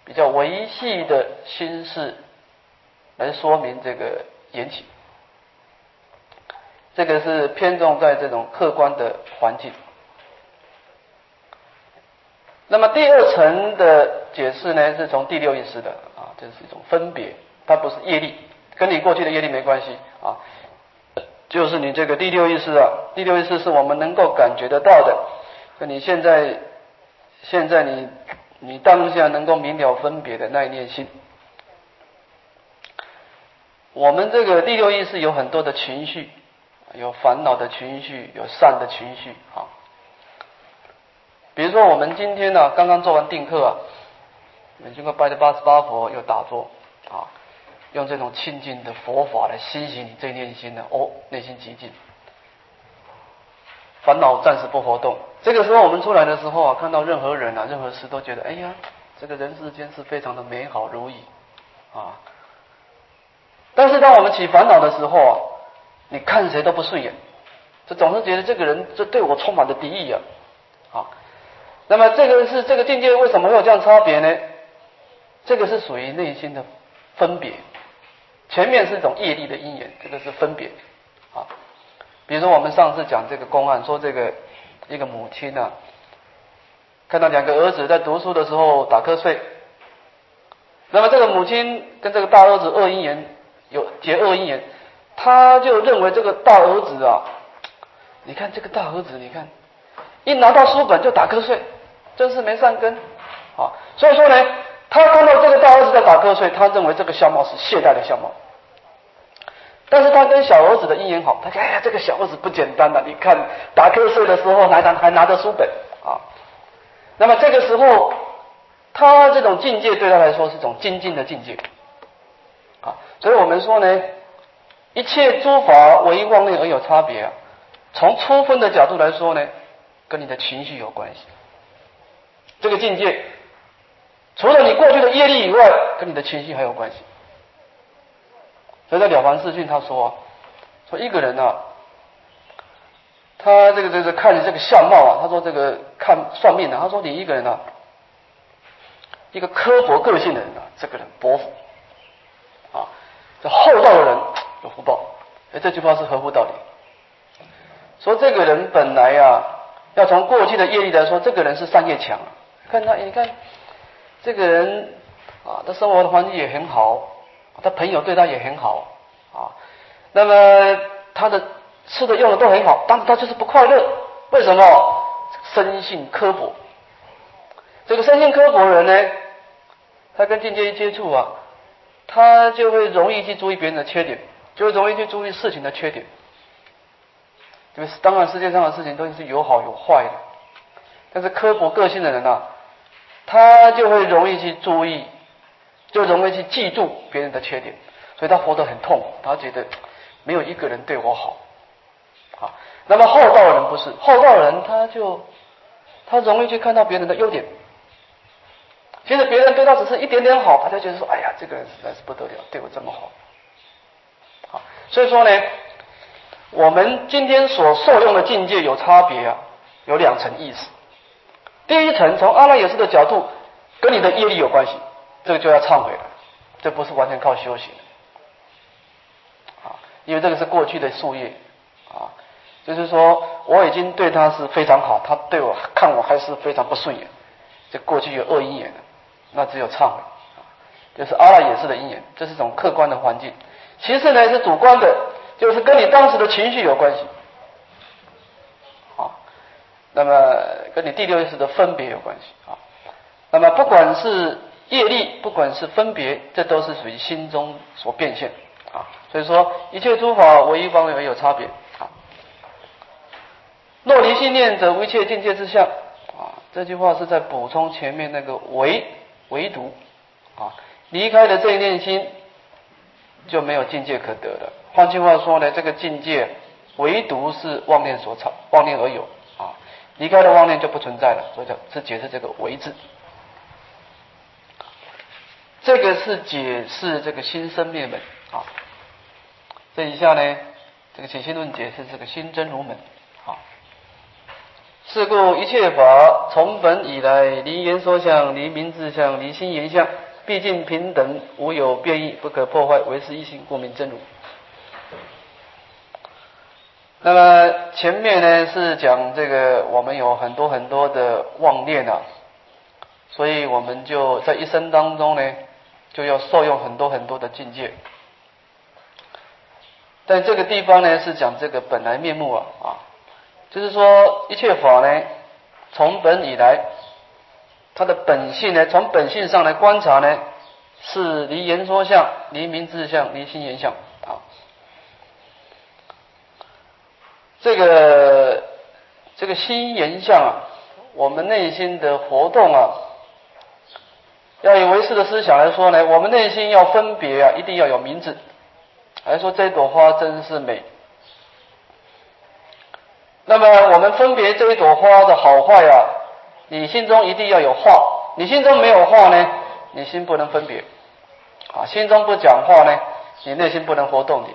比较维系的心事来说明这个缘起。这个是偏重在这种客观的环境。那么第二层的解释呢，是从第六意识的啊，这是一种分别，它不是业力，跟你过去的业力没关系啊，就是你这个第六意识啊，第六意识是我们能够感觉得到的，跟你现在你当下能够明了分别的那一念心。我们这个第六意识有很多的情绪，有烦恼的情绪，有善的情绪啊。比如说我们今天呢，刚刚做完定课啊，我们经过拜的88佛又打坐啊，用这种清净的佛法来熏习你这念心呢，内心极静，烦恼暂时不活动。这个时候我们出来的时候啊，看到任何人啊、任何事都觉得，哎呀，这个人世间是非常的美好如意啊。但是当我们起烦恼的时候啊，你看谁都不顺眼，就总是觉得这个人这对我充满了敌意啊。那么这个境界为什么会有这样差别呢？这个是属于内心的分别，前面是一种业力的因缘，这个是分别啊。比如说我们上次讲这个公案，说这个一个母亲啊，看到两个儿子在读书的时候打瞌睡，那么这个母亲跟这个大儿子恶因缘有结恶因缘，他就认为这个大儿子啊，你看这个大儿子，你看一拿到书本就打瞌睡，真是没善根啊！所以说呢，他看到这个大儿子在打瞌睡，他认为这个相貌是懈怠的相貌。但是他跟小儿子的因缘好，他说：“哎呀，这个小儿子不简单了，你看打瞌睡的时候还拿着书本啊。”那么这个时候，他这种境界对他来说是一种精进的境界啊。所以我们说呢，一切诸法唯妄念而有差别啊。从初分的角度来说呢，跟你的情绪有关系。这个境界除了你过去的业力以外，跟你的情绪还有关系。所以在《了凡四训》他说一个人啊，他这个看你这个相貌啊，他说这个看算命啊，他说你一个人啊，一个刻薄个性的人啊，这个人薄福啊，这厚道的人有福报。这句话是合乎道理。说这个人本来啊，要从过去的业力来说，这个人是善业强。你看这个人啊，他生活的环境也很好，他朋友对他也很好啊。那么他的吃的用的都很好，但是他就是不快乐。为什么？生性刻薄。这个生性刻薄的人呢，他跟境界一接触啊，他就会容易去注意别人的缺点，就会容易去注意事情的缺点。就是当然世界上的事情都是有好有坏的，但是刻薄个性的人啊，他就会容易去注意，就容易去记住别人的缺点，所以他活得很痛苦，他觉得没有一个人对我好。那么厚道的人不是，厚道的人他容易去看到别人的优点，其实别人对他只是一点点好，他就觉得说，哎呀，这个人实在是不得了，对我这么好。所以说呢，我们今天所受用的境界有差别啊，有两层意思。第一层，从阿赖耶识的角度，跟你的业力有关系，这个就要忏悔了，这不是完全靠修行因为这个是过去的宿业就是说我已经对他是非常好，他对我看我还是非常不顺眼，这过去有恶因缘的，那只有忏悔就是阿赖耶识的因缘，这是一种客观的环境。其次呢是主观的，就是跟你当时的情绪有关系那么跟你第六意识的分别有关系那么不管是业力，不管是分别，这都是属于心中所变现所以说一切诸法唯一方面而有差别若离心念则无一切境界之相这句话是在补充前面那个唯独离开了这一念心就没有境界可得了。换句话说呢，这个境界唯独是妄念所造，妄念而有离开了妄念就不存在了，所以是解释这个唯字。这个是解释这个心生灭门这一下呢，这个起心论解释这个心真如门是故一切法从本以来，离言说相，离名字相，离心言相，毕竟平等，无有变异，不可破坏，唯是一心，故名真如。那么前面呢是讲这个我们有很多很多的妄念啊，所以我们就在一生当中呢就要受用很多很多的境界。但这个地方呢是讲这个本来面目就是说一切法呢从本以来，它的本性呢从本性上来观察呢是离言说相，离名字相，离心言相这个心言相我们内心的活动要以唯识的思想来说呢，我们内心要分别一定要有名字，来说这朵花真是美。那么我们分别这一朵花的好坏你心中一定要有话，你心中没有话呢，你心不能分别心中不讲话呢，你内心不能活动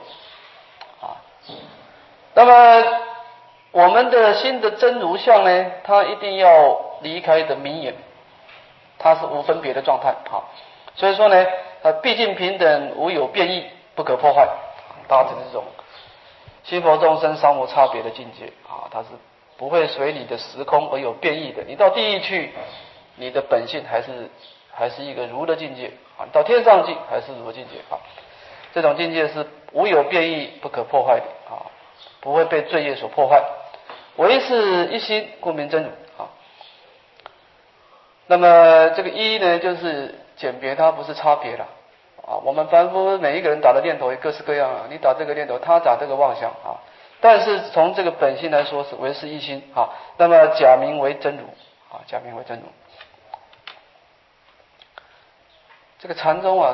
那么我们的心的真如相呢，它一定要离开的明眼，它是无分别的状态所以说呢毕竟平等，无有变异，不可破坏，达成这种心佛众生三无差别的境界它是不会随你的时空而有变异的。你到地狱去，你的本性还是一个如的境界到天上去还是如的境界这种境界是无有变异，不可破坏的不会被罪业所破坏，唯是一心，故名真如那么这个一呢，就是简别，它不是差别了我们凡夫每一个人打的念头也各式各样你打这个念头，他打这个妄想但是从这个本性来说是唯是一心那么假名为真如假名为真如。这个禅宗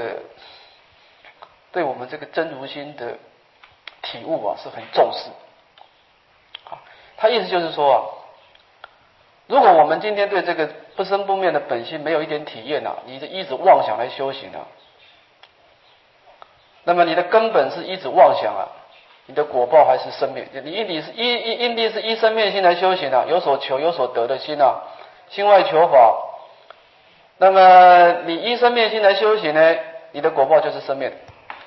对我们这个真如心的体悟是很重视他意思就是说如果我们今天对这个不生不灭的本性没有一点体验你就一直妄想来修行那么你的根本是一直妄想你的果报还是生灭。你因地是依生灭心来修行有所求有所得的心心外求法。那么你依生灭心来修行呢，你的果报就是生灭的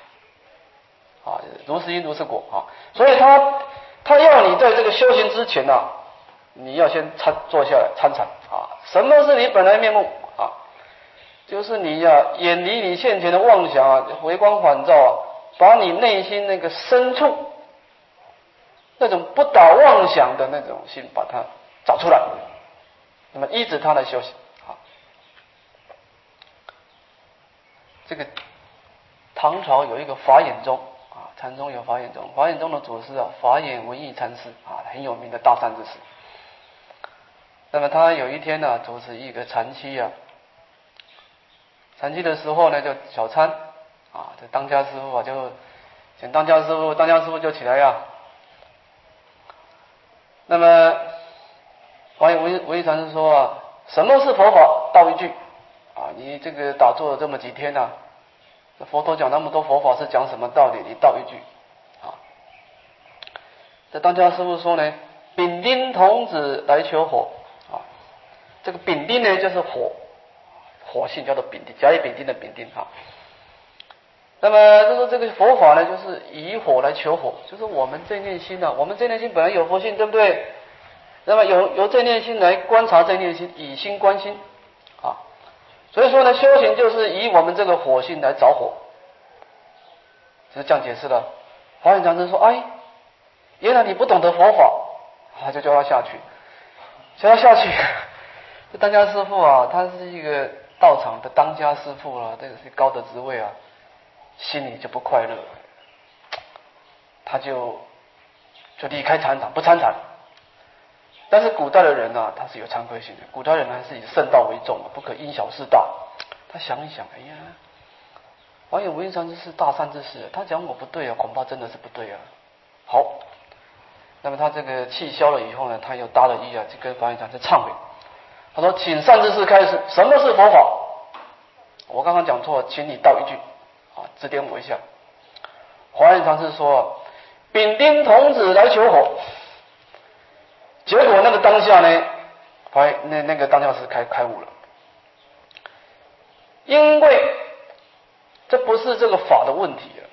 如是因如是果所以他要你在这个修行之前你要先坐下来参禅什么是你本来面目就是你远离你现前的妄想回光返照把你内心那个深处那种不倒妄想的那种心把它找出来，那么依止它来修行这个唐朝有一个法眼宗禅宗有法眼宗，法眼宗的祖师法眼文艺禅师很有名的大善知识。那么他有一天主持一个禅期禅期的时候呢就小参这当家师傅就请当家师傅就起来那么法眼文艺禅师说什么是佛法？道一句你这个打坐了这么几天佛陀讲那么多佛法是讲什么道理？你道一句这当家师傅说呢，丙丁童子来求火这个丙丁呢就是火性，叫做丙丁，甲乙丙丁的丙丁那么就说这个佛法呢就是以火来求火，就是我们这念心我们这念心本来有佛性，对不对？那么由这念心来观察这念心，以心观心所以说呢，修行就是以我们这个火性来着火，就是这样解释的。华严禅师说原来你不懂得佛法就叫他下去这当家师傅他是一个道场的当家师傅这个是高的职位心里就不快乐，他就离开禅场不参禅。但是古代的人他是有惭愧心的，古代人还是以圣道为重不可因小失大。他想一想华严文艺禅师是大善之士，他讲我不对恐怕真的是不对好，那么他这个气消了以后呢，他又搭了衣就跟华严禅师忏悔。他说请善知识开示，什么是佛法？我刚刚讲错了，请你道一句指点我一下。华严禅师说丙丁童子来求火， 结果那个当下呢，那个当下是开悟了，因为这不是这个法的问题了。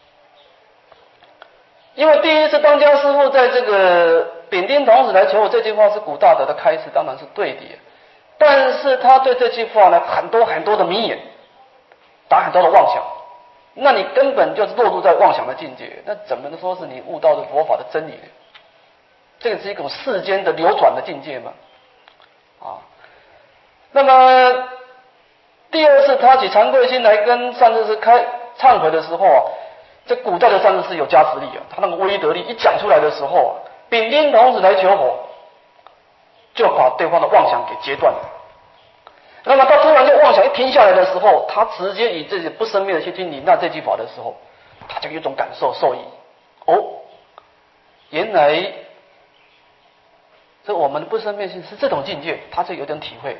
因为第一次当家师父在这个丙丁童子来求我这句话是古大德的开示，当然是对的，但是他对这句话呢很多很多的迷眼，打很多的妄想，那你根本就是落入在妄想的境界，那怎么能说是你悟到的佛法的真理呢？这个是一种世间的流转的境界嘛，那么第二次他起惭愧心来跟善知识忏悔的时候啊，这古代的善知识有加持力啊，他那个威德力一讲出来的时候啊，丙丁童子来求佛，就把对方的妄想给截断了。那么他突然间妄想一停下来的时候，他直接以自己不生灭的去听你那这句法的时候，他就有一种感受受益。原来这我们的不生灭性是这种境界，他就有点体会。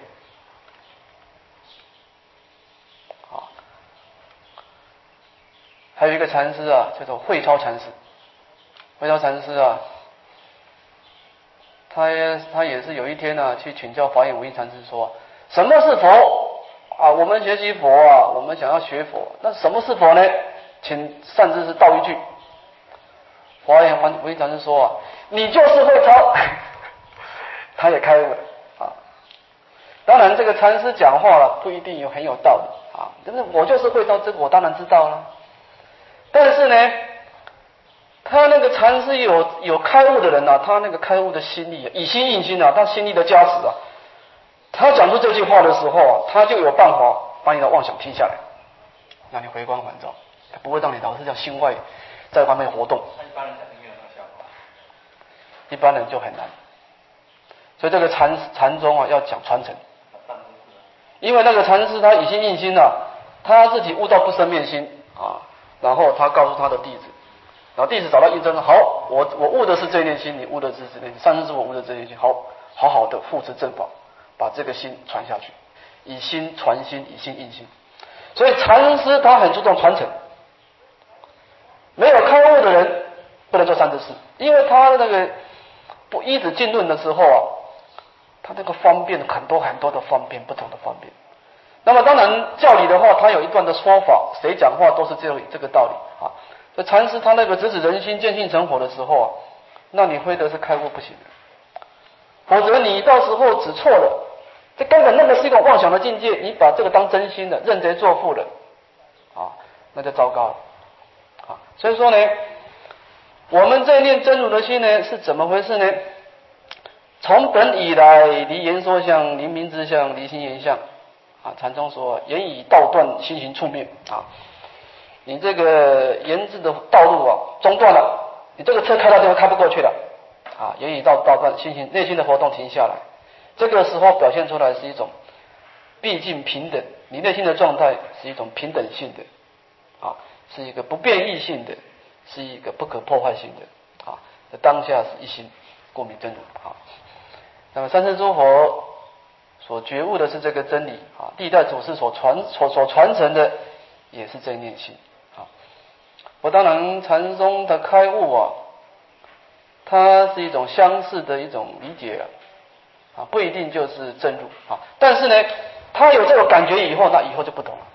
还有一个禅师啊，叫做慧超禅师。慧超禅师啊，他也是有一天呢，去请教法眼无印禅师说，什么是佛啊？我们学习佛啊，我们想要学佛，那什么是佛呢？请善知识道一句。法眼无印禅师说啊，你就是慧超。他也开悟了啊。当然，这个禅师讲话了不一定很有道理啊，但是我就是慧超，这个我当然知道了。但是呢，他那个禅师有开悟的人啊，他那个开悟的心力，以心印心啊，他心力的加持啊，他讲出这句话的时候啊，他就有办法把你的妄想停下来，让你回光返照，他不会让你老是叫心外在外面活动。 那一般人讲就没有那个效果， 一般人就很难。所以这个禅宗啊，要讲传承，因为那个禅师他以心印心啊，他自己悟到不生灭心啊。然后他告诉他的弟子，然后弟子找到印证，好，我悟的是这念心，你悟的是这念心，上次是我悟的这念心，好好的护持正法，把这个心传下去，以心传心，以心印心。所以禅师他很注重传承，没有开悟的人不能做善知识，因为他那个不依止经论的时候啊，他那个方便很多很多的方便，不同的方便。那么当然教理的话，他有一段的说法，谁讲话都是这个道理啊。这禅师他那个直指人心，见性成佛的时候啊，那你非得是开悟不行的，否则你到时候指错了，这根本那个是一种妄想的境界，你把这个当真心的，认贼作父的啊，那就糟糕了啊。所以说呢，我们这念真如的心呢是怎么回事呢？从本以来，离言说相，离名之相，离心言相。禅宗说言以道断，心行处灭啊，你这个言字的道路啊中断了，你这个车开到这边开不过去了啊，言以道断，心行内心的活动停下来，这个时候表现出来是一种毕竟平等，你内心的状态是一种平等性的啊，是一个不变异性的，是一个不可破坏性的啊，当下是一心，故名真如啊。那么三世诸佛所觉悟的是这个真理啊，历代祖师所传承的也是这一念心啊。我当然禅宗的开悟啊，它是一种相似的一种理解啊，不一定就是真入啊。但是呢，他有这种感觉以后，那以后就不同了，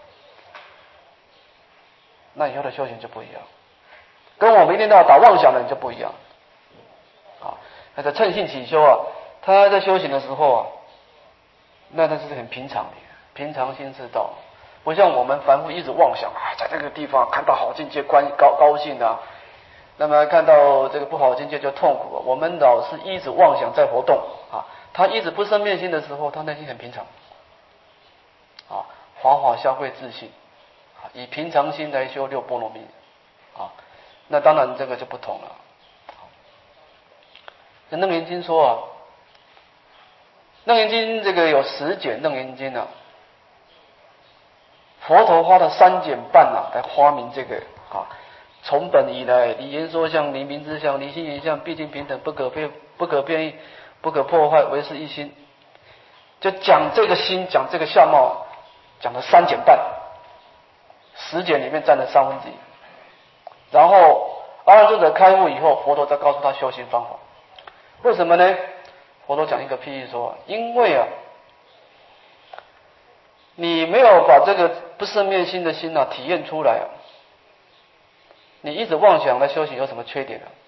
那以后的修行就不一样，跟我们一天到晚打妄想的人就不一样啊。那在乘性起修啊，他在修行的时候啊。那是很平常的，平常心是道，不像我们凡夫一直妄想啊，在这个地方看到好境界高兴啊，那么看到这个不好境界就痛苦啊。我们老是一直妄想在活动啊，他一直不生灭心的时候，他内心很平常啊，法法相会自性啊，以平常心来修六波罗蜜啊，那当然这个就不同了。那楞严经说啊。楞严经这个有10卷楞严经啊，佛陀花了3卷半啊来发明这个啊，从本以来，离言说相，离名之相，离心言相，毕竟平等，不可变异，不可破坏，唯是一心。就讲这个心，讲这个相貌，讲了3卷半，10卷里面占了1/3。然后阿难尊者开悟以后，佛陀再告诉他修行方法。 为什么呢？佛陀讲一个譬喻说，因为啊，你没有把这个不生灭心的心啊体验出来啊，你一直妄想来修行有什么缺点啊？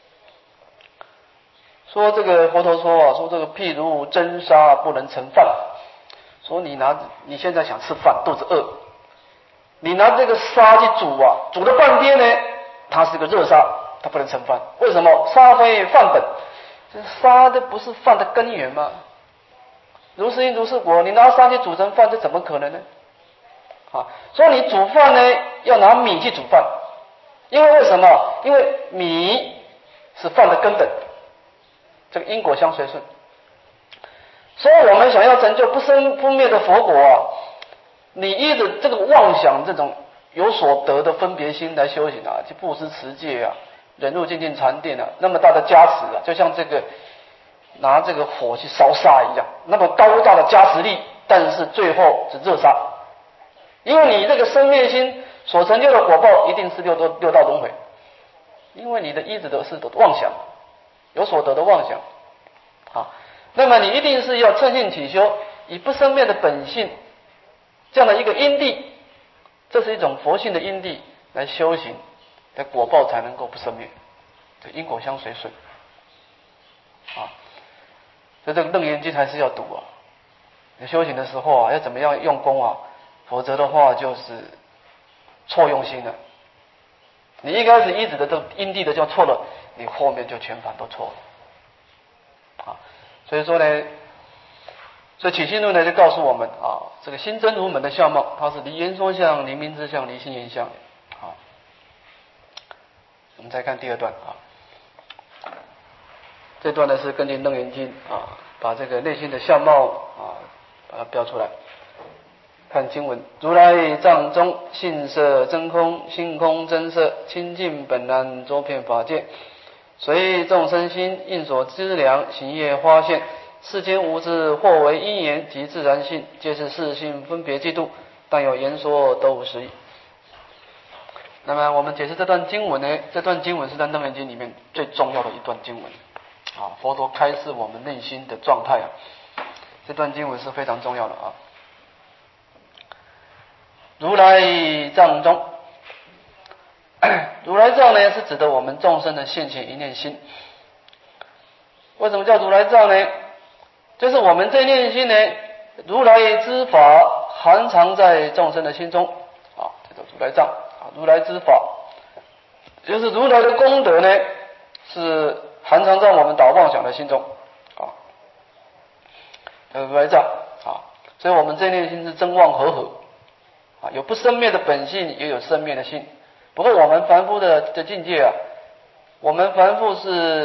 说这个佛陀说啊，说这个譬如蒸沙不能盛饭，说你现在想吃饭，肚子饿，你拿这个沙去煮啊，煮了半天呢，它是个热沙，它不能盛饭。为什么？沙非饭本，这沙的不是饭的根源吗？如是因如是果，你拿沙去煮成饭，这怎么可能呢？啊，所以你煮饭呢，要拿米去煮饭，因为什么？因为米是饭的根本，这个因果相随顺。所以我们想要成就不生不灭的佛果啊，你依着这个妄想这种有所得的分别心来修行啊，去布施持戒啊，忍辱精进禅定啊，那么大的加持啊，就像这个拿这个火去烧沙一样，那么高大的加持力，但是最后是热沙，因为你这个生灭心所成就的果报一定是六道轮回，因为你的依止的是妄想，有所得的妄想，好，那么你一定是要趁性起修，以不生灭的本性这样的一个因地，这是一种佛性的因地来修行的果报才能够不生灭，这因果相随顺啊。所以这个楞严经还是要读啊，你修行的时候啊，要怎么样用功啊，否则的话就是错用心了。你一开始依止的这因地的就错了，你后面就全盘都错了啊。所以说呢，所以起信论呢就告诉我们啊，这个心真如门的相貌，它是离言说相、离名之相、离心言相啊。我们再看第二段啊。这段呢是根据楞严经啊，把这个内心的相貌啊，把它标出来。看经文：如来藏中性色真空，性空真色，清净本然，周遍法界。随众生心应所知量，行业花现。世间无知，或为因缘及自然性，皆是世性分别嫉妒，但有言说都无实义。那么我们解释这段经文呢，这段经文是在楞严经里面最重要的一段经文。啊，佛陀开示我们内心的状态啊，这段经文是非常重要的啊。如来藏中，如来藏呢是指的我们众生的现前一念心。为什么叫如来藏呢？就是我们这念心呢，如来之法含藏在众生的心中啊，这叫如来藏啊。如来之法，就是如来的功德呢，是含藏在我们打妄想的心中啊，如来藏啊。所以我们这念心是真妄合合啊，有不生灭的本性，也有生灭的心。不过我们凡夫的境界啊，我们凡夫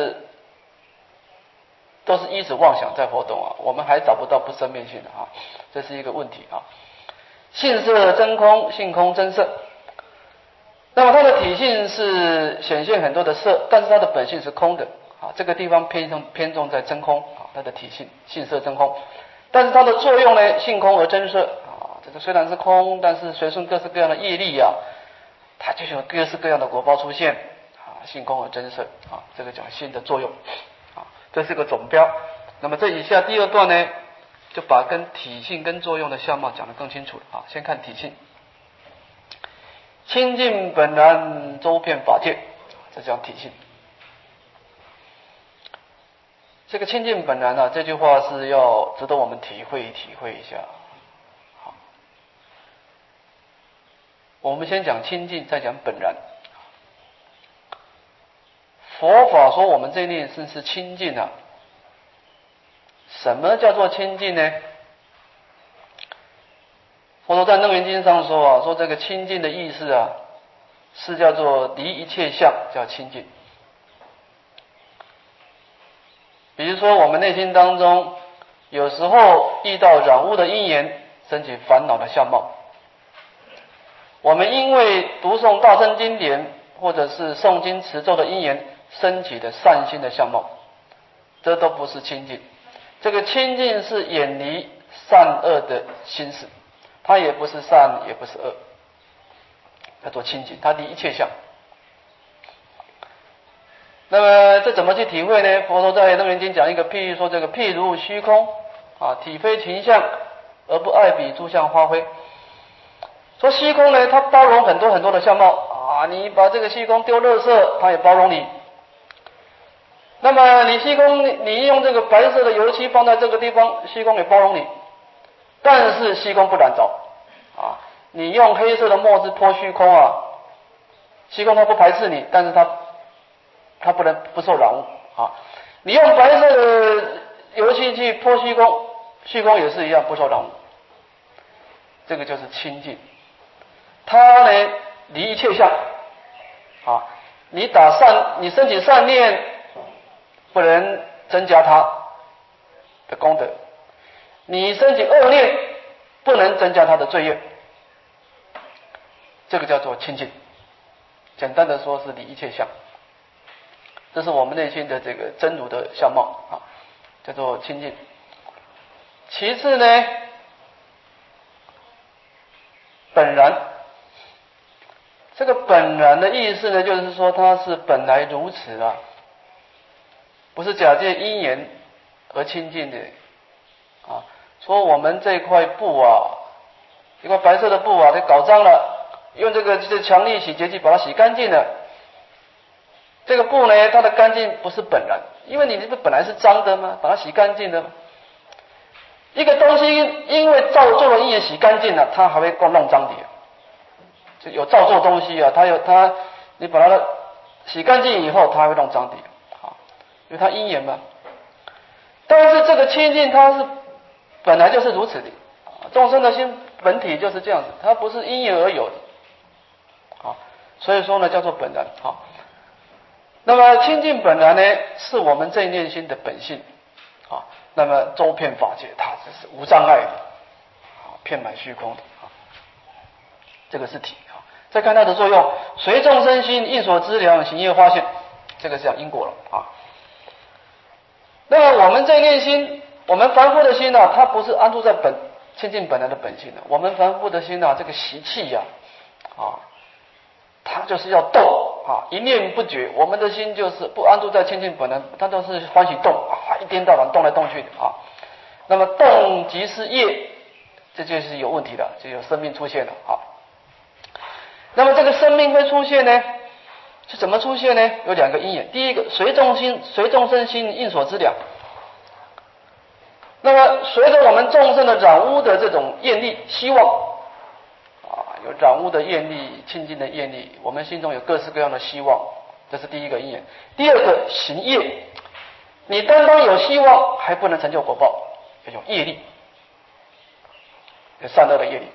都是依止妄想在活动啊，我们还找不到不生灭性的啊，这是一个问题啊。性色真空，性空真色。那么它的体性是显现很多的色，但是它的本性是空的啊。这个地方偏重在真空啊，它的体性性色真空，但是它的作用呢，性空而真色啊。这个虽然是空，但是随顺各式各样的业力啊，它就有各式各样的果报出现啊。性空而真色啊，这个讲性的作用啊，这是个总标。那么这以下第二段呢，就把跟体性跟作用的相貌讲得更清楚了啊。先看体性。清净本然，周遍法界，这叫体性。这个清净本然啊，这句话是要值得我们体会一下。好，我们先讲清净，再讲本然。佛法说我们这念心是清净啊，什么叫做清净呢？佛陀在楞严经上说啊，说这个清净的意思啊，是叫做离一切相，叫清净。比如说我们内心当中有时候遇到染污的因缘，升起烦恼的相貌，我们因为读诵大乘经典或者是诵经持咒的因缘升起的善心的相貌，这都不是清净。这个清净是远离善恶的心识，它也不是善也不是恶，叫做清净，它离一切相。 那么这怎么去体会呢？佛陀在《楞严经》讲一个譬喻，说这个譬如虚空啊，体非群相，而不爱彼诸相花辉。说虚空呢，它包容很多很多的相貌啊，你把这个虚空丢垃圾，它也包容你。那么你虚空，你用这个白色的油漆放在这个地方，虚空也包容你。但是虚空不染着啊，你用黑色的墨汁泼虚空啊，虚空它不排斥你，但是它不受染污啊。你用白色的油漆去泼虚空，虚空也是一样不受染污。这个就是清净。它呢离一切相啊，你升起善念，不能增加它的功德；你升起恶念，不能增加它的罪业。这个叫做清净。简单的说是离一切相，这是我们内心的这个真如的相貌啊，叫做清净。其次呢，本然。这个本然的意思呢，就是说它是本来如此啊，不是假借因缘而清净的啊。说我们这块布啊，一块白色的布啊，给搞脏了，用这个强力洗洁剂把它洗干净了。这个布呢，它的干净不是本然，因为你这个本来是脏的嘛，把它洗干净的。一个东西因为造作了因缘洗干净了，它还会弄脏的。就有造作东西啊，你把它洗干净以后，它会弄脏的啊，因为它因缘嘛。但是这个清净它是本来就是如此的，众生的心本体就是这样子，它不是因缘而有的啊，所以说呢叫做本然啊。那么清净本然呢，是我们正念心的本性啊。那么周遍法界，它只是无障碍的啊，遍满虚空的啊，这个是体。再看它的作用，随众生心应所知量，行业化现，这个是讲因果了啊。那么我们这念心，我们凡夫的心呢，它不是安住在清净本来的本性的。我们凡夫的心呢，这个习气呀，它就是要动啊，一念不绝。我们的心就是不安住在清净本来，它都是欢喜动啊，一天到晚动来动去的啊。那么动即是业，这就是有问题的，就有生命出现了啊。那么这个生命会出现呢，是怎么出现呢？有两个因缘。第一个，随众生心应所知量。那么随着我们众生的染污的这种业力希望啊，有染污的业力、清净的业力，我们心中有各式各样的希望，这是第一个因缘。第二个，行业。你单单有希望还不能成就果报，要有业力，有善恶的业力。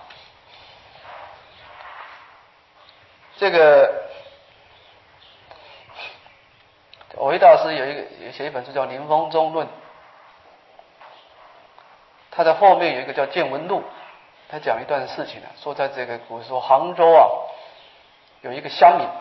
这个蕅益大师有写一本书叫《临风中论》，他在后面有一个叫《见闻录》，他讲一段事情啊，说在这个古时候杭州啊，有一个乡民，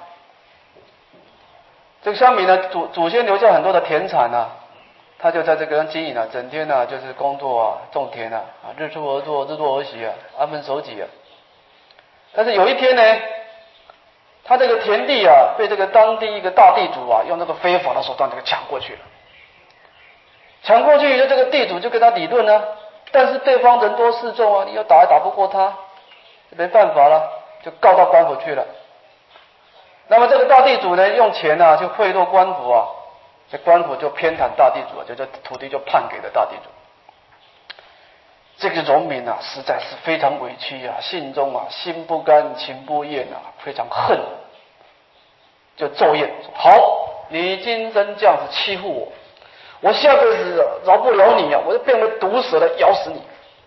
这个乡民呢祖先留下很多的田产啊，他就在这个经营啊，整天啊就是工作啊，种田啊，日出而作，日落而息啊，安分守己啊。但是有一天呢，他这个田地啊，被这个当地一个大地主啊，用这个非法的手段这个抢过去了。抢过去以后，这个地主就跟他理论啊，但是对方人多势众啊，你又打也打不过他，没办法了，就告到官府去了。那么这个大地主呢，用钱啊去贿赂官府啊，这官府就偏袒大地主啊，就这土地就判给了大地主。这个农民啊，实在是非常委屈啊，心中啊心不甘情不愿啊，非常恨，就咒怨说：好，你今生这样子欺负我，我下辈子饶不了你啊，我就变为毒蛇来咬死你。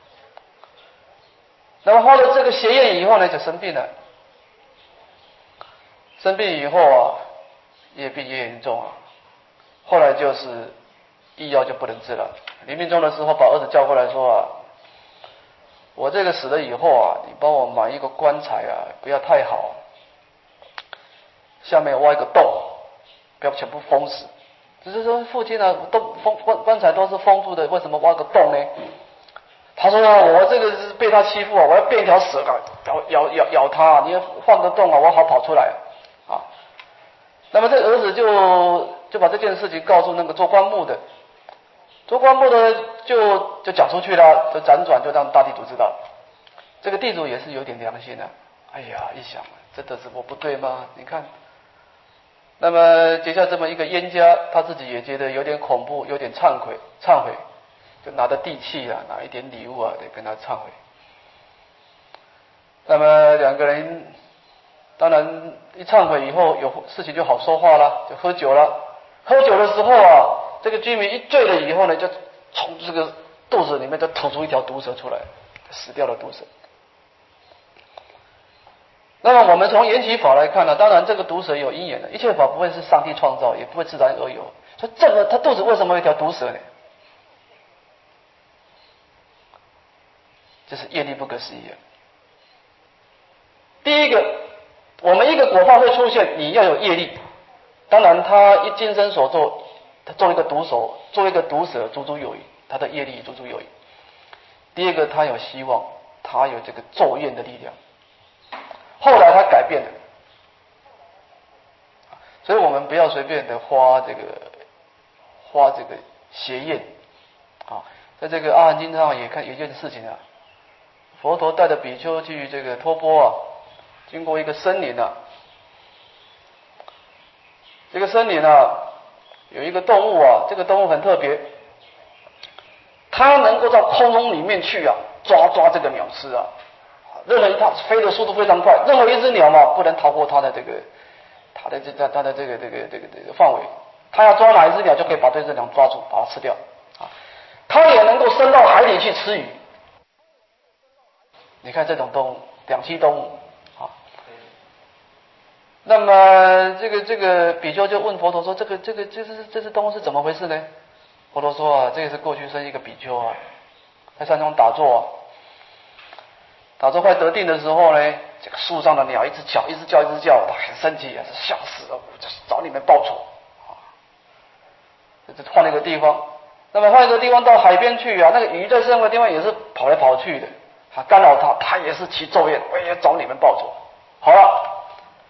那么花了这个邪愿以后呢，就生病了。生病以后啊，越病越严重啊，后来就是医药就不能治了。临命终的时候，把儿子叫过来说啊，我这个死了以后啊，你帮我买一个棺材啊，不要太好，下面挖一个洞，不要全部封死。只是说父亲啊，棺材都是封住的，为什么挖个洞呢？他说啊，我这个是被他欺负啊，我要变一条蛇啊，咬他，你要换个洞啊，我好跑出来啊。 那么这儿子就把这件事情告诉那个做棺木的，做棺木的就讲出去了，就辗转就让大地主知道。这个地主也是有点良心的，哎呀，一想真的是我不对吗？你看，那么接下这么一个冤家，他自己也觉得有点恐怖，有点忏悔，就拿着地契啊，拿一点礼物啊，得跟他忏悔。那么两个人当然一忏悔以后，有事情就好说话了，就喝酒了。喝酒的时候啊，这个居民一醉了以后呢，就从这个肚子里面就吐出一条毒蛇出来，死掉了毒蛇。那么我们从缘起法来看呢，当然这个毒蛇有因缘的，一切法不会是上帝创造，也不会自然而有。说这个他肚子为什么有一条毒蛇呢？这是业力不可思议啊。第一个，我们一个果报会出现，你要有业力。当然，他一今生所做，他做一个毒手，做一个毒蛇，足足有余，他的业力足足有余。第二个，他有希望，他有这个咒怨的力量。后来他改变了，所以我们不要随便的花这个邪念啊。在这个阿含经上也看有一件事情啊，佛陀带着比丘去这个托钵啊，经过一个森林啊，这个森林啊有一个动物啊，这个动物很特别，它能够到空中里面去啊，抓这个鸟吃啊。任何它飞的速度非常快，任何一只鸟嘛不能逃过它的这个范围。它要抓哪一只鸟，就可以把这只鸟抓住，把它吃掉啊。它也能够伸到海里去吃鱼。你看这种动物，两栖动物啊。那么这个比丘就问佛陀说：“这只动物是怎么回事呢？”佛陀说：“啊，这个是过去生一个比丘啊，在山中打坐啊。打坐快得定的时候呢，这个树上的鸟一直叫，他很生气啊，是吓死了，我就是找你们报仇啊！这换了一个地方，那么换一个地方到海边去啊，那个鱼在生活的地方也是跑来跑去的，啊，干扰他也是起咒怨，我也找你们报仇。好了，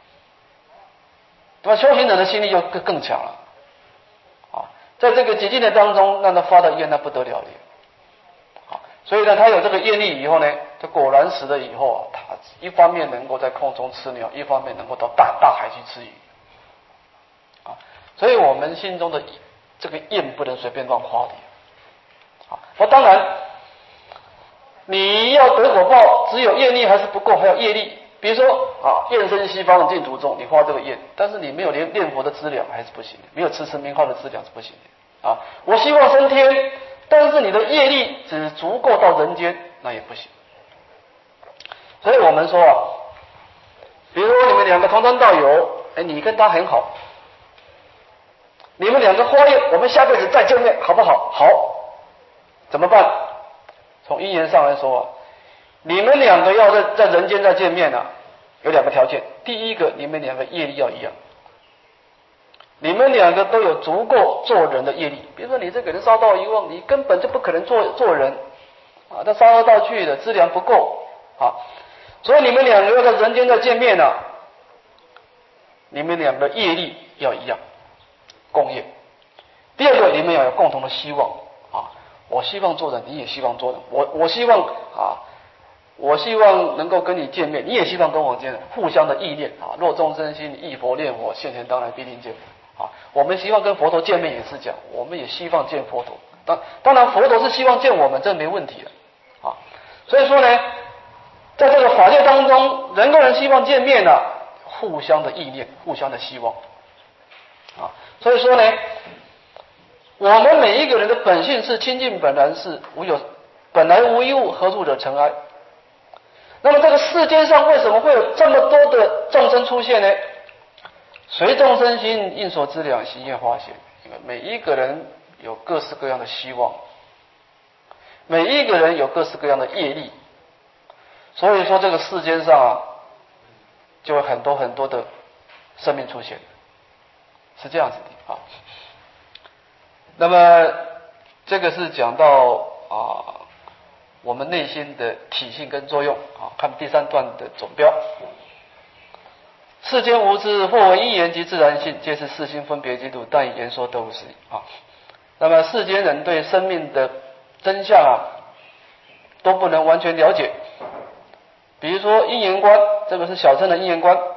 那么修行人的心力就更强了啊，在这个极境的当中，让他发的愿那不得了的。所以呢，他有这个业力以后呢，他果然死了以后啊，他一方面能够在空中吃鸟，一方面能够到大海去吃鱼啊。所以我们心中的这个愿不能随便乱花的啊。那当然，你要得果报，只有业力还是不够，还有业力。比如说啊，愿生西方的净土中，你花这个愿，但是你没有念佛的资粮还是不行的，没有持名号的资粮是不行的啊。我希望升天。但是你的业力只足够到人间，那也不行。所以我们说啊，比如说你们两个同参道友，你跟他很好，你们两个花愿，我们下辈子再见面，好不好？好，怎么办？从因缘上来说啊，你们两个要在人间再见面啊，有两个条件。第一个，你们两个业力要一样。你们两个都有足够做人的业力，比如说你这个人烧道遗忘，你根本就不可能做人啊，他烧来道去的资粮不够啊，所以你们两个要在人间再见面啊，你们两个业力要一样，共业。第二个，你们要有共同的希望啊，我希望做人，你也希望做人，我希望啊，我希望能够跟你见面，你也希望跟我见面，互相的意念啊，若众生心忆佛念佛，现前当来必定见佛。啊，我们希望跟佛陀见面也是讲，我们也希望见佛陀。当然，佛陀是希望见我们，这没问题的。啊，所以说呢，在这个法界当中，人跟人希望见面呢，互相的意念，互相的希望。啊，所以说呢，我们每一个人的本性是清净本然是本来无一物，何处惹尘埃？那么这个世界上为什么会有这么多的众生出现呢？随众生心，应所知两心愿化现。因为每一个人有各式各样的希望，每一个人有各式各样的业力，所以说这个世间上啊，就会很多很多的生命出现，是这样子的啊。那么这个是讲到啊，我们内心的体性跟作用啊，看第3段的总标。 世间无知，或为因缘及自然性，皆是世心分别基础，但以言说都无实义啊。那么世间人对生命的真相都不能完全了解。比如说因缘观，这个是小乘的因缘观。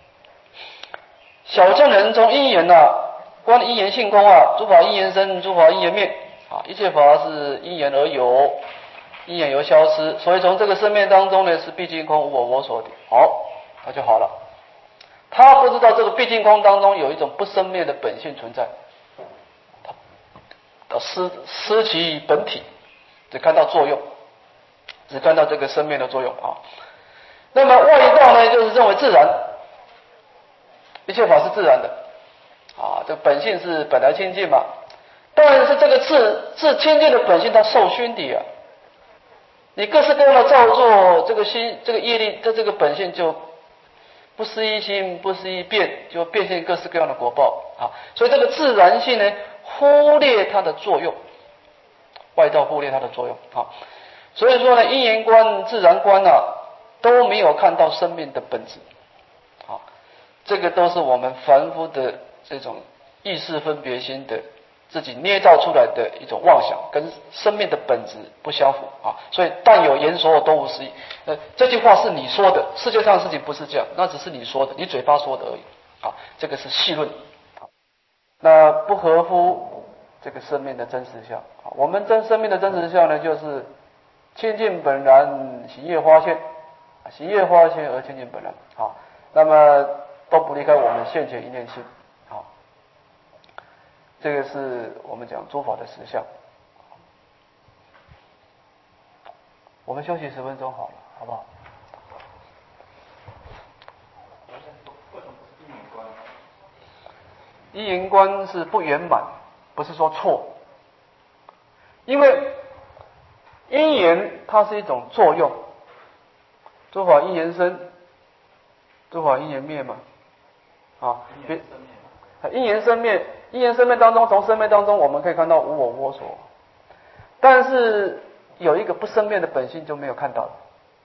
小乘人中因缘观因缘性空诸法因缘生，诸法因缘灭一切法是因缘而有，因缘由消失，所以从这个生灭当中呢，是毕竟空，无我所敌。好，那就好了。他不知道这个毕竟空当中有一种不生灭的本性存在，他失其本体，只看到作用，只看到这个生灭的作用那么外道呢，就是认为自然，一切法是自然的这个本性是本来清净嘛。但是这个自清净的本性，它受熏的你各式各样的造作，这个业力的这个本性就不思一心，不思一变，就变现各式各样的果报所以这个自然性呢，忽略它的作用，外道忽略它的作用所以说呢，因缘观、自然观都没有看到生命的本质这个都是我们凡夫的这种意识分别心的自己捏造出来的一种妄想，跟生命的本质不相符所以但有言说都无实义。这句话是你说的，世界上的事情不是这样，那只是你说的，你嘴巴说的而已这个是戏论那不合乎这个生命的真实相我们生命的真实相呢，就是清净本然，行业花现，行业花现而清净本然那么都不离开我们现前一念心这个是我们讲诸法的实相。我们休息10分钟好了，好不好？ 为什么不是因缘观？ 因缘观是不圆满，不是说错。因为因缘它是一种作用，诸法因缘生，诸法因缘灭嘛因缘生灭，因缘生灭当中，从生灭当中我们可以看到无我无所，但是有一个不生灭的本性就没有看到，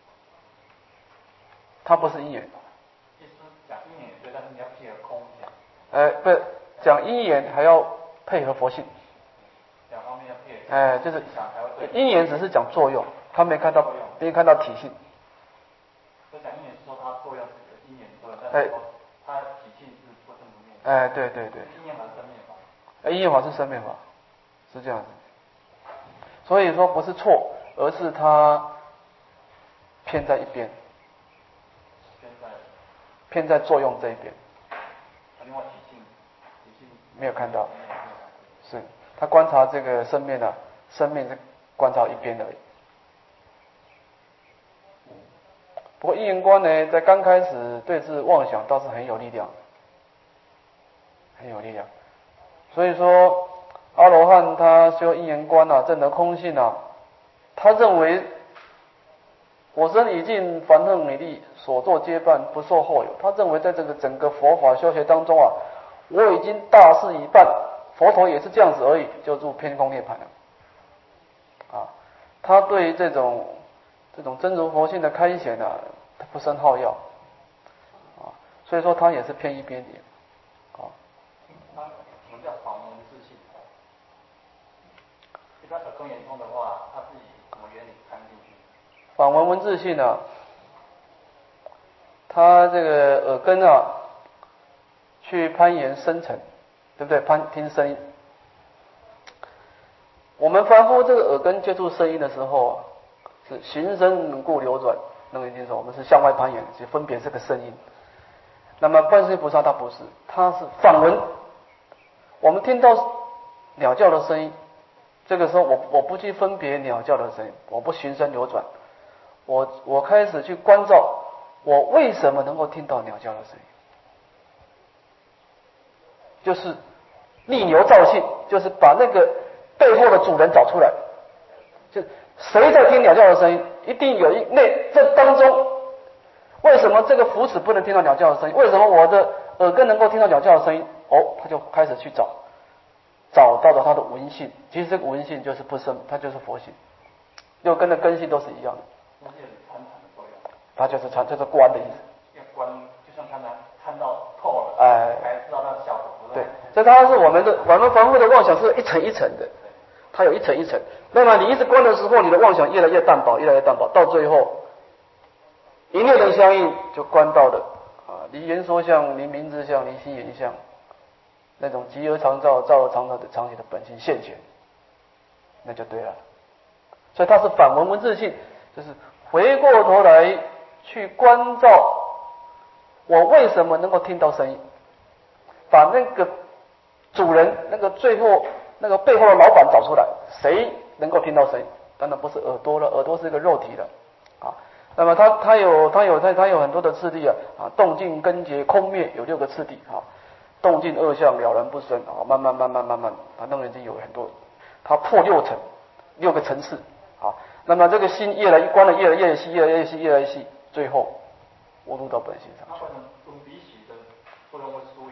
它不是因缘。 意思讲因缘对，但是你要配合空讲。 不讲因缘还要配合佛性。 两方面要配合。 就是因缘只是讲作用，他没看到体性。 就讲因缘是说它作用是因缘作用，但是说它体性是不生不灭。 对。 因缘法是生灭法。 因缘法是生灭法，是这样子。所以说不是错，而是它偏在一边，偏在作用这一边。 另外体性没有看到，是他观察这个生命生命是观察一边而已。不过因缘观呢，在刚开始对治妄想倒是很有力量，很有力量。所以说阿罗汉他修因缘观证得空性他认为我生已尽，凡恨美丽，所作皆办，不受后有。他认为在这个整个佛法修学当中我已经大事已办，佛陀也是这样子而已，就入偏空涅槃了他对这种真如佛性的开显他不生好药所以说他也是偏一边点什么叫访闻自性？一般耳根圆通的话，它是以什么原理看进去？ 访闻文字性他这个耳根去攀岩深层，对不对？听声音。我们凡夫这个耳根接触声音的时候是形声故流转，那个听说我们是向外攀岩，去分别这个声音。那么观世音菩萨他不是，他是访闻。我们听到鸟叫的声音，这个时候我不去分别鸟叫的声音，我不循声流转，我开始去关照我为什么能够听到鸟叫的声音，就是逆牛造性，就是把那个背后的主人找出来，就谁在听鸟叫的声音，一定有这当中为什么这个福祉不能听到鸟叫的声音，为什么我的耳根能够听到鸟叫的声音，他就开始去找到了他的闻性，其实这个闻性就是不生，它就是佛性，六根的根性都是一样的，它就是观的意思。 要观，就像贪所以它是我们凡夫的妄想是一层一层的，它有一层一层。那么你一直观的时候，你的妄想越来越淡薄，越来越淡薄，到最后一念的相应就观到了离言说相，离名字相，离心言相，那种即而常照，照而常照的常体的本性现前，那就对了。所以它是反闻闻自性，就是回过头来去关照我为什么能够听到声音，把那个主人，那个最后那个背后的老板找出来，谁能够听到声音？当然不是耳朵了，耳朵是一个肉体了啊。那么它有很多的次第动静根结空灭有6个次第动静二相了然不生慢慢当然已经有很多，它破6层，6个层次那么这个心越来越关的越来越细，越来越细，越来越细，最后我入到本性上。 它可能分鼻息的作用会疏于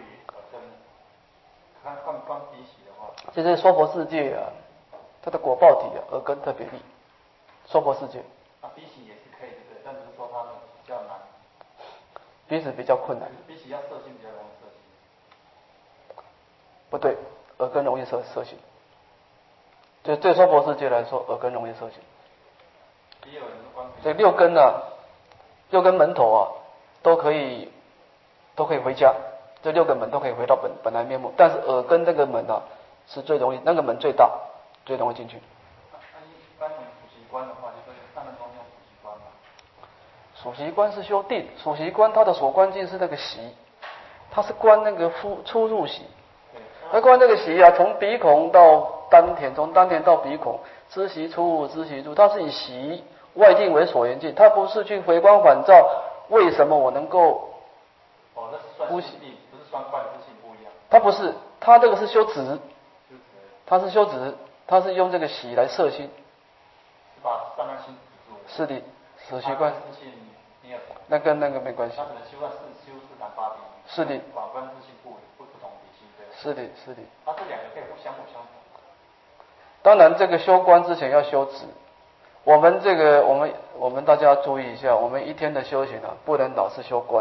观鼻息的话， 其实娑婆世界它的果报体耳根特别利。娑婆世界鼻息也是可以的，但只是说它比较难， 鼻子比较困难。 鼻息要摄心比较容易摄心。 不对，耳根容易摄心。就对娑婆世界来说，耳根容易摄心。这6根6根门头都可以回家，这6个门都可以回到本来面目，但是耳根这个门是最容易，那个门最大，最容易进去。 一般我们数息观的话，就是上面中用数息观嘛。 数息观是修定，数息观它的所观境是那个息，它是观那个出入息。它观这个息从鼻孔到丹田，从丹田到鼻孔，知息出入，知息入，它是以息外境为所缘境，它不是去回光返照。为什么我能够呼吸？ 不是算观之性不一样。 它不是，它这个是修止，它是修止，它是用这个息来摄心， 是把上半心止住。 是的，数息观。那跟那个没关系。 它只能修到修四禅八定。 是的。 把观之性不同体系，对。 是的，是的。 它这2个可以互相同。 当然，这个修观之前要修止。我们大家要注意一下，我们一天的修行不能老是修观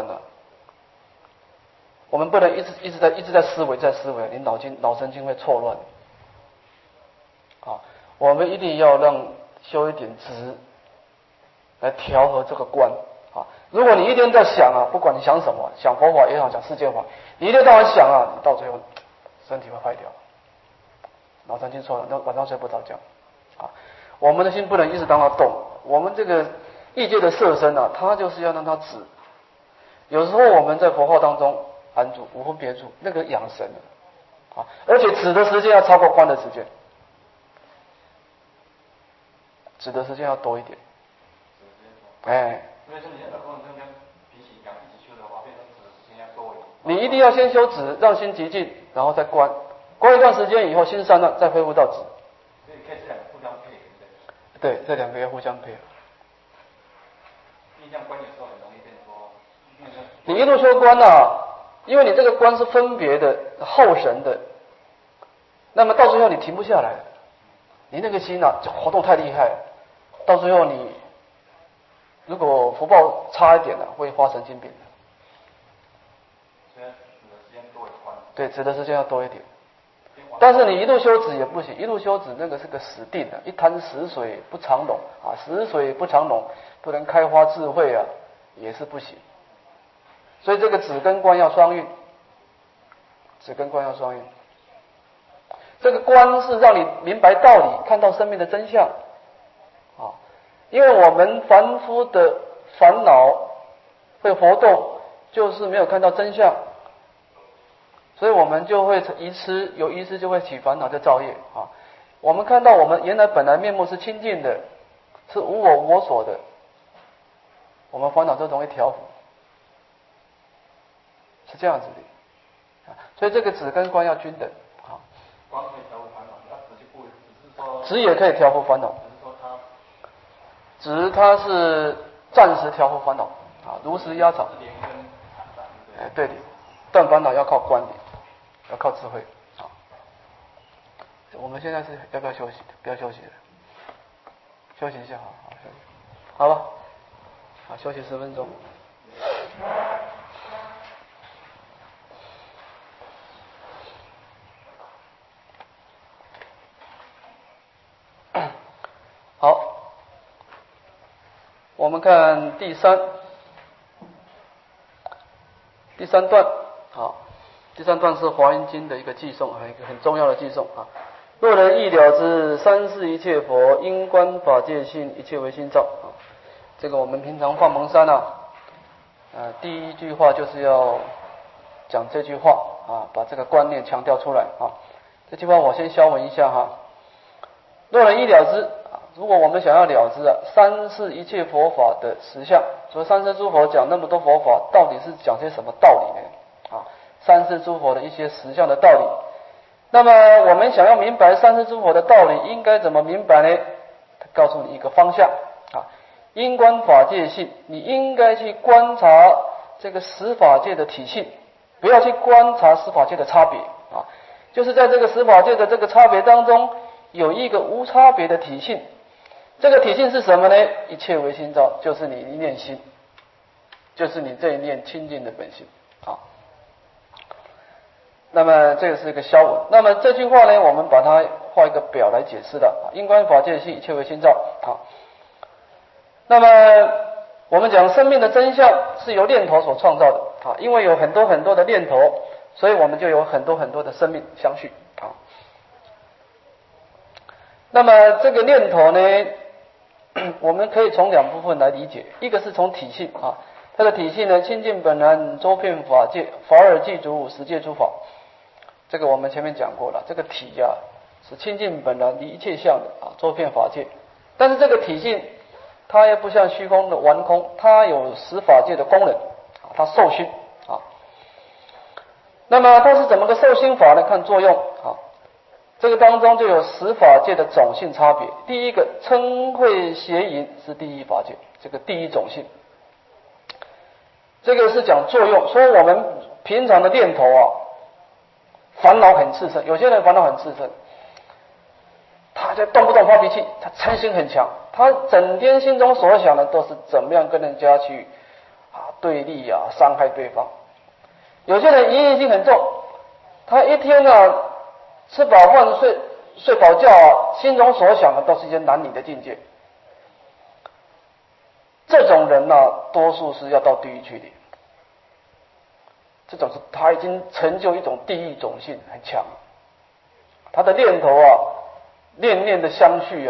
我们不能一直在思维，你脑神经会错乱。我们一定要让修一点止，来调和这个观如果你一天在想不管你想什么，想佛法也好，想世界法，你一天到晚想你到最后身体会坏掉，脑神经错了，那晚上睡不着觉我们的心不能一直让它动，我们这个异界的色身它就是要让它止。有时候我们在佛号当中安住，无分别住，那个养神而且止的时间要超过观的时间，止的时间要多一点。 因为是你耳根跟鼻息两一起修的话，变成止的时间要多一点。 你一定要先修止，让心极静，然后再观一段时间以后，心散乱，再恢复到止。 所以可以这2个互相配合。 对，这2个要互相配合。 印象观有时候很容易变说， 你一路修观因为你这个观是分别的、后神的，那么到最后你停不下来，你那个心活动太厉害，到最后你如果福报差一点会发神经病的。 所以止的时间多一点。 对，止的时间要多一点。但是你一路修止也不行，一路修止那个是个死定一潭死水不长龙死水不长龙，不能开花智慧也是不行。所以这个止跟观要双运，止跟观要双运。这个观是让你明白道理，看到生命的真相因为我们凡夫的烦恼会活动，就是没有看到真相。所以我们就会有愚痴就会起烦恼，就造业我们看到我们原来本来面目是清净的，是无我无我所的，我们烦恼就容易调伏，是这样子的所以这个止跟观要均等观可以调伏烦恼，要止就不只是说止也可以调伏烦恼， 只是说它是暂时调伏烦恼如实压草。对的，断烦恼要靠观点，要靠智慧我们现在是要不要休息？不要休息了，休息一下好休息，好吧，休息10分钟。 我们看第三段，好，第三段是华严经的一个偈颂，还有一个很重要的偈颂啊。若人意了知三世一切佛，因观法界性，一切唯心造啊。这个我们平常放蒙山第一句话就是要讲这句话啊，把这个观念强调出来啊。这句话我先消文一下哈。若人意了知，如果我们想要了知三世一切佛法的实相，说三世诸佛讲那么多佛法，到底是讲些什么道理呢？三世诸佛的一些实相的道理。那么我们想要明白三世诸佛的道理，应该怎么明白呢？他告诉你一个方向因观法界性，你应该去观察这个十法界的体性，不要去观察十法界的差别就是在这个十法界的这个差别当中，有一个无差别的体性。这个体性是什么呢？一切唯心造，就是你一念心，就是你这一念清净的本性那么这个是一个消文。那么这句话呢，我们把它画一个表来解释的因观法界性，一切唯心造那么我们讲生命的真相是由念头所创造的因为有很多很多的念头，所以我们就有很多很多的生命相续那么这个念头呢，我们可以从两部分来理解，一个是从体性它的体性呢，清净本然，周遍法界，法尔具足，十界诸法。这个我们前面讲过了，这个体是清净本然，离一切相的周遍法界。但是这个体性它也不像虚空的顽空，它有十法界的功能它受心那么它是怎么个受心法呢？看作用这个当中就有十法界的种性差别。第一个嗔恚邪淫是第一法界，这个第一种性，这个是讲作用。说我们平常的念头烦恼很炽盛，有些人烦恼很炽盛，他就动不动发脾气，他嗔心很强，他整天心中所想的都是怎么样跟人家去对立伤害对方。有些人淫欲心很重，他一天吃饱饭睡饱觉心中所想的都是一些男女的境界。这种人多数是要到地狱去的。这种是他已经成就一种地狱种性很强，他的念头念念的相续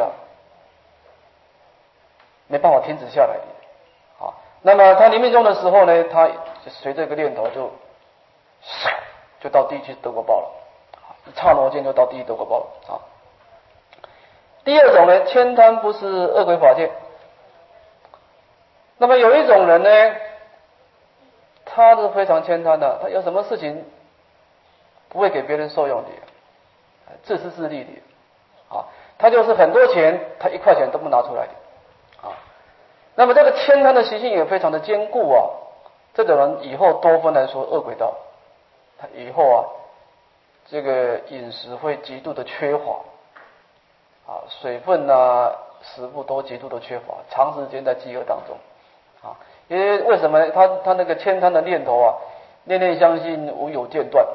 没办法停止下来的那么他临命终的时候呢，他随这个念头就到地狱去得果报了一刹那间就到地狱得果报了第二种呢，悭贪不是恶鬼法界。那么有一种人呢，他是非常悭贪的，他有什么事情不会给别人受用的，自私自利的他就是很多钱他一块钱都不拿出来的那么这个悭贪的习性也非常的坚固这种人以后多分来说恶鬼道，他以后这个饮食会极度的缺乏水分食物都极度的缺乏，长时间在饥饿当中因为为什么呢？他那个悭贪的念头念念相信，无有间断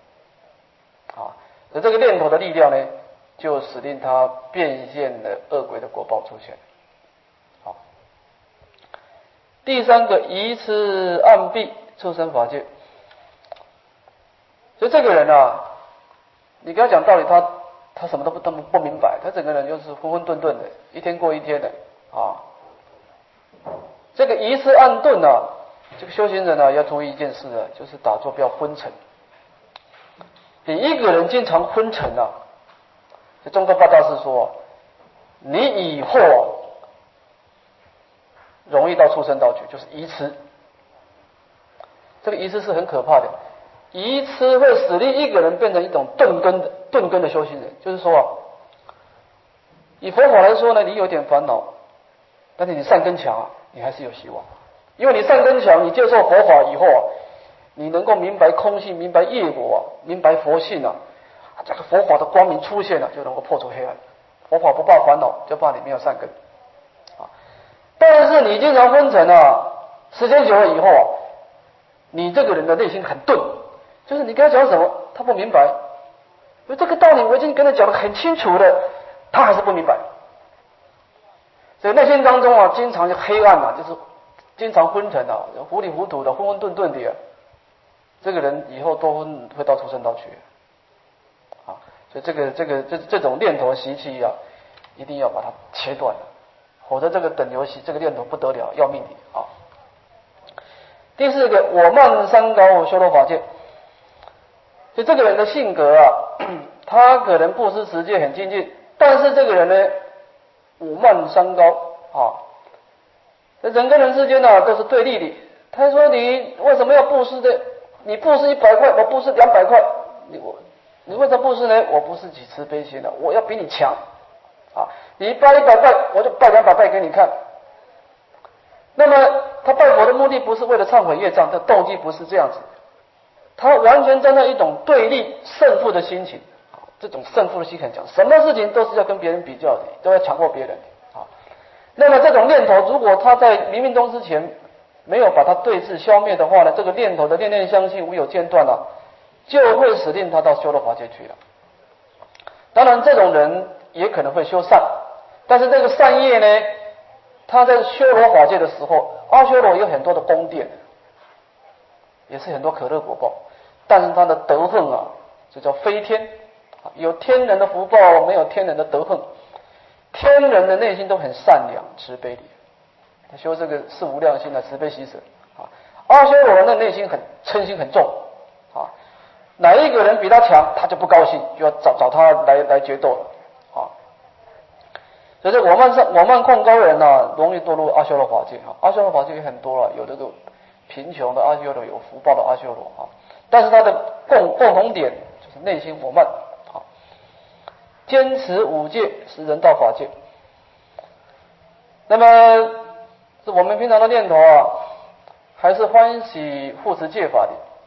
这个念头的力量呢，就使令他变现了恶鬼的果报出现第三个疑痴暗蔽畜生法界。所以这个人你跟他讲道理，他什么都不明白，他整个人就是混混沌沌的，一天过一天的这个疑痴暗钝这个修行人要注意一件事就是打坐不要昏沉。你一个人经常昏沉这中国八大师说你以后容易到畜生道去，就是疑痴。这个疑痴是很可怕的，疑痴会使令一个人变成一种钝根的修行人。就是说以佛法来说呢，你有点烦恼，但是你善根强你还是有希望。因为你善根强，你接受佛法以后你能够明白空性，明白业果明白佛性这个佛法的光明出现了，就能够破除黑暗。佛法不怕烦恼，就怕你没有善根但是你经常昏沉时间久了以后你这个人的内心很钝，就是你跟他讲什么他不明白，因为这个道理我已经跟他讲得很清楚了，他还是不明白。 所以内心当中啊，经常就黑暗啊，就是经常昏沉啊，糊里糊涂的，混混沌沌的啊，这个人以后都会到畜生道去啊。所以这种念头习气啊，一定要把它切断，否则这个等游戏这个念头不得了，要命的啊。第四个，我慢三高修罗法界。就这个人的性格啊，他可能布施持戒很精进，但是这个人呢，五慢三高啊，这人跟人之间呢都是对立的。他说你为什么要布施的？你布施100块，我布施200块，你为什么布施呢？我不是起慈悲心的，我要比你强啊！你拜100拜，我就拜200拜给你看。那么他拜佛的目的不是为了忏悔业障，这动机不是这样子。他完全站在一种对立胜负的心情，这种胜负的心情讲，什么事情都是要跟别人比较的，都要强过别人啊。那么这种念头，如果他在临命终之前没有把它对治消灭的话呢，这个念头的念念相续无有间断了，就会使令他到修罗法界去了。当然，这种人也可能会修善，但是这个善业呢，他在修罗法界的时候，阿修罗有很多的宫殿，也是很多可乐果报。但是他的德行啊，这叫非天，有天人的福报，没有天人的德行。天人的内心都很善良慈悲的，他修这个是无量心的慈悲喜舍啊。阿修罗人的内心很嗔心很重啊，哪一个人比他强，他就不高兴，就要找他来决斗了啊。所以我慢控高人啊，容易堕入阿修罗法界啊。阿修罗法界也很多了，有这个贫穷的阿修罗，有福报的阿修罗啊。但是他的共同点就是内心我慢啊，坚持5戒是人道法界。那么是我们平常的念头啊，还是欢喜护持戒法的